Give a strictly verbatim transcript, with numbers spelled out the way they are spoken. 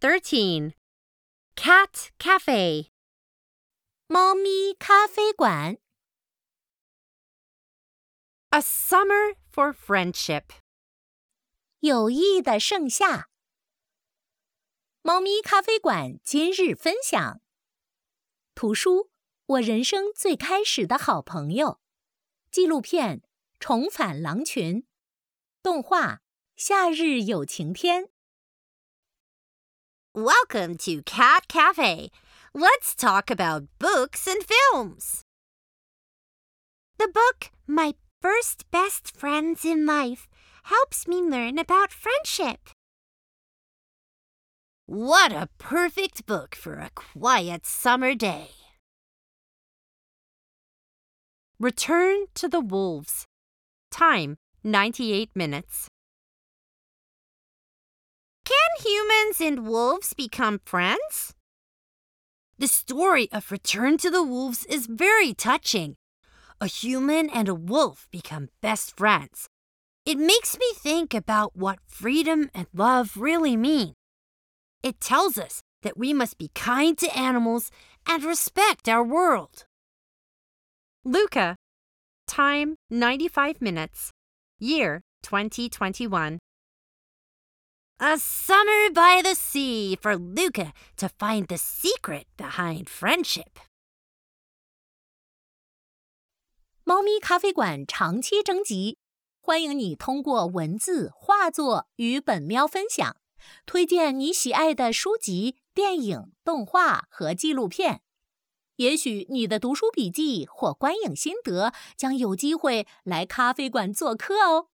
thirteen. Cat Cafe. 猫咪咖啡馆。 A summer for friendship. 友谊的盛夏。猫咪咖啡馆今日分享。图书：我人生最开始的好朋友。纪录片：重返狼群。动画：夏日有晴天。 Welcome to Cat Cafe. Let's talk about books and films. The book, My First Best Friends in Life, helps me learn about friendship. What a perfect book for a quiet summer day. Return to the Wolves. Time, ninety-eight minutes. Can humans and wolves become friends? The story of Return to the Wolves is very touching. A human and a wolf become best friends. It makes me think about what freedom and love really mean. It tells us that we must be kind to animals and respect our world. Luca. Time, ninety-five minutes. Year, twenty twenty-one. A summer by the sea for Luca to find the secret behind friendship. 猫咪咖啡馆长期征集，欢迎你通过文字、画作与本喵分享，推荐你喜爱的书籍、电影、动画和纪录片。也许你的读书笔记或观影心得将有机会来咖啡馆做客哦。